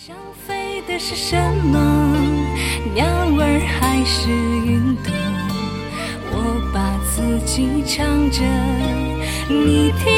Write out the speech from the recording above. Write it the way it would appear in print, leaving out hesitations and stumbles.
想飞的是什么？鸟儿还是云朵？我把自己唱着，你听。